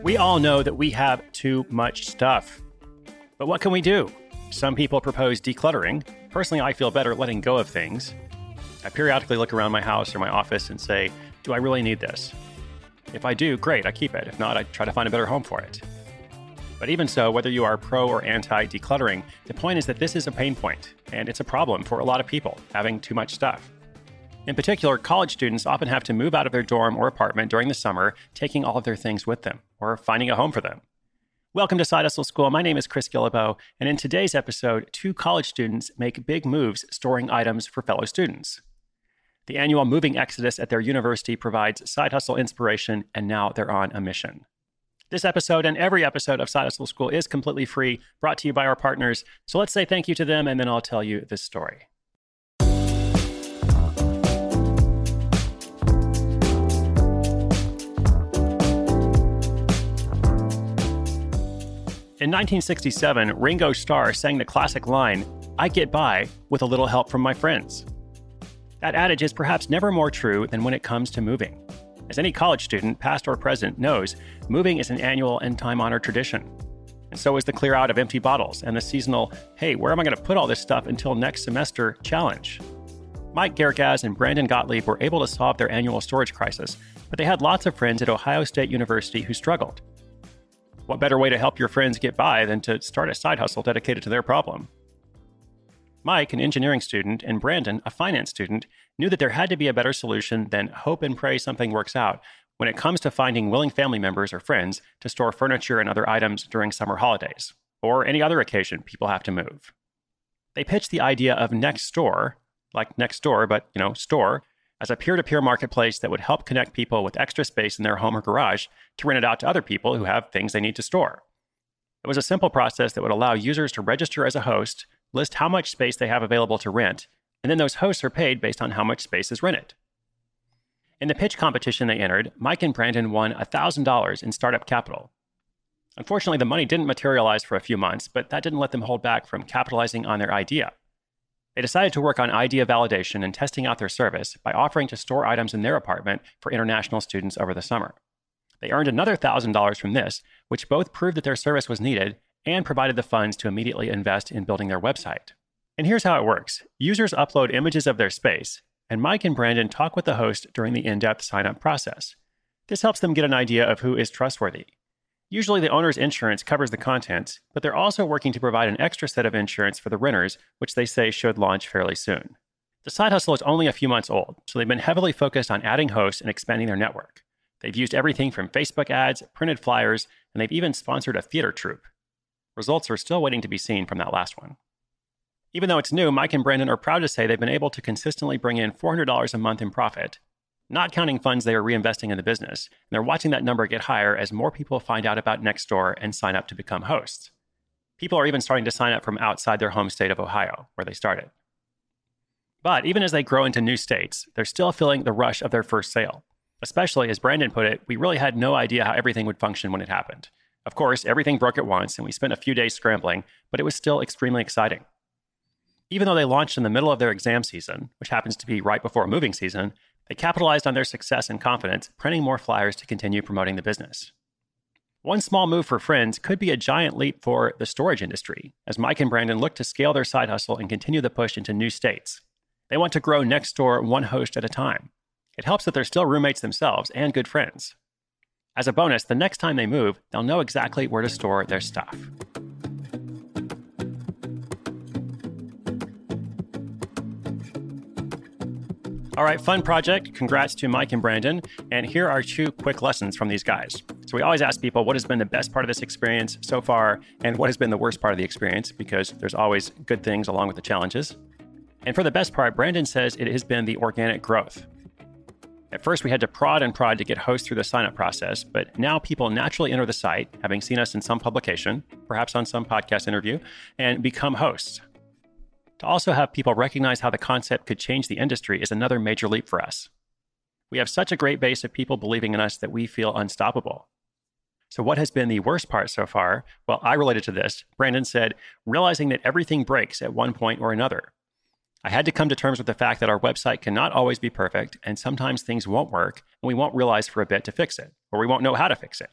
We all know that we have too much stuff. But what can we do? Some people propose decluttering. Personally, I feel better letting go of things. I periodically look around my house or my office and say, do I really need this? If I do, great, I keep it. If not, I try to find a better home for it. But even so, whether you are pro or anti-decluttering, the point is that this is a pain point, and it's a problem for a lot of people, having too much stuff. In particular, college students often have to move out of their dorm or apartment during the summer, taking all of their things with them, or finding a home for them. Welcome to Side Hustle School. My name is Chris Guillebeau, and in today's episode, 2 college students make big moves storing items for fellow students. The annual moving exodus at their university provides side hustle inspiration, and now they're on a mission. This episode and every episode of Side Hustle School is completely free, brought to you by our partners. So let's say thank you to them, and then I'll tell you this story. In 1967, Ringo Starr sang the classic line, "I get by with a little help from my friends." That adage is perhaps never more true than when it comes to moving. As any college student, past or present, knows, moving is an annual and time-honored tradition. And so is the clear out of empty bottles and the seasonal, hey, where am I going to put all this stuff until next semester challenge. Mike Gergaz and Brandon Gottlieb were able to solve their annual storage crisis, but they had lots of friends at Ohio State University who struggled. What better way to help your friends get by than to start a side hustle dedicated to their problem? Mike, an engineering student, and Brandon, a finance student, knew that there had to be a better solution than hope and pray something works out when it comes to finding willing family members or friends to store furniture and other items during summer holidays, or any other occasion people have to move. They pitched the idea of Nextdoor, like next door, but, store, as a peer-to-peer marketplace that would help connect people with extra space in their home or garage to rent it out to other people who have things they need to store. It was a simple process that would allow users to register as a host, list how much space they have available to rent, and then those hosts are paid based on how much space is rented. In the pitch competition they entered, Mike and Brandon won $1,000 in startup capital. Unfortunately, the money didn't materialize for a few months, but that didn't let them hold back from capitalizing on their idea. They decided to work on idea validation and testing out their service by offering to store items in their apartment for international students over the summer. They earned another $1,000 from this, which both proved that their service was needed and provided the funds to immediately invest in building their website. And here's how it works. Users upload images of their space, and Mike and Brandon talk with the host during the in-depth sign-up process. This helps them get an idea of who is trustworthy. Usually the owner's insurance covers the contents, but they're also working to provide an extra set of insurance for the renters, which they say should launch fairly soon. The side hustle is only a few months old, so they've been heavily focused on adding hosts and expanding their network. They've used everything from Facebook ads, printed flyers, and they've even sponsored a theater troupe. Results are still waiting to be seen from that last one. Even though it's new, Mike and Brandon are proud to say they've been able to consistently bring in $400 a month in profit, not counting funds they are reinvesting in the business, and they're watching that number get higher as more people find out about Nextdoor and sign up to become hosts. People are even starting to sign up from outside their home state of Ohio, where they started. But even as they grow into new states, they're still feeling the rush of their first sale. Especially, as Brandon put it, we really had no idea how everything would function when it happened. Of course, everything broke at once, and we spent a few days scrambling, but it was still extremely exciting. Even though they launched in the middle of their exam season, which happens to be right before moving season, they capitalized on their success and confidence, printing more flyers to continue promoting the business. One small move for friends could be a giant leap for the storage industry, as Mike and Brandon look to scale their side hustle and continue the push into new states. They want to grow Nextdoor one host at a time. It helps that they're still roommates themselves and good friends. As a bonus, the next time they move, they'll know exactly where to store their stuff. All right, fun project. Congrats to Mike and Brandon. And here are 2 quick lessons from these guys. So we always ask people, what has been the best part of this experience so far, and what has been the worst part of the experience, because there's always good things along with the challenges. And for the best part, Brandon says it has been the organic growth. At first, we had to prod to get hosts through the sign-up process, but now people naturally enter the site, having seen us in some publication, perhaps on some podcast interview, and become hosts. To also have people recognize how the concept could change the industry is another major leap for us. We have such a great base of people believing in us that we feel unstoppable. So what has been the worst part so far? Well, I related to this. Brandon said, realizing that everything breaks at one point or another. I had to come to terms with the fact that our website cannot always be perfect, and sometimes things won't work, and we won't realize for a bit to fix it, or we won't know how to fix it.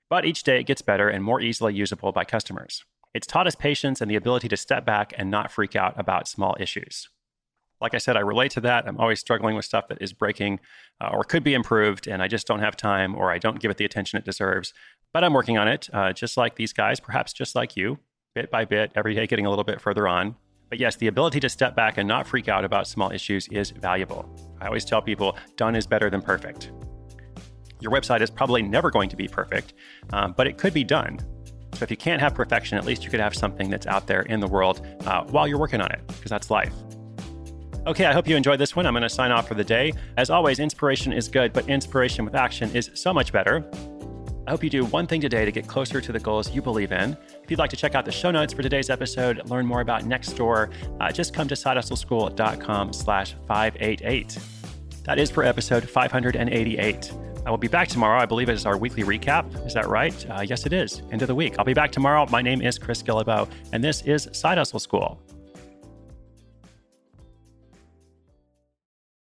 But each day it gets better and more easily usable by customers. It's taught us patience and the ability to step back and not freak out about small issues. Like I said, I relate to that. I'm always struggling with stuff that is breaking or could be improved, and I just don't have time or I don't give it the attention it deserves. But I'm working on it, just like these guys, perhaps just like you, bit by bit, every day getting a little bit further on. But yes, the ability to step back and not freak out about small issues is valuable. I always tell people, done is better than perfect. Your website is probably never going to be perfect, but it could be done. So if you can't have perfection, at least you could have something that's out there in the world while you're working on it, because that's life. Okay, I hope you enjoyed this one. I'm going to sign off for the day. As always, inspiration is good, but inspiration with action is so much better. I hope you do one thing today to get closer to the goals you believe in. If you'd like to check out the show notes for today's episode, learn more about Nextdoor, just come to sidehustleschool.com/588. That is for episode 588. I will be back tomorrow. I believe it is our weekly recap. Is that right? Yes, it is. End of the week. I'll be back tomorrow. My name is Chris Guillebeau, and this is Side Hustle School.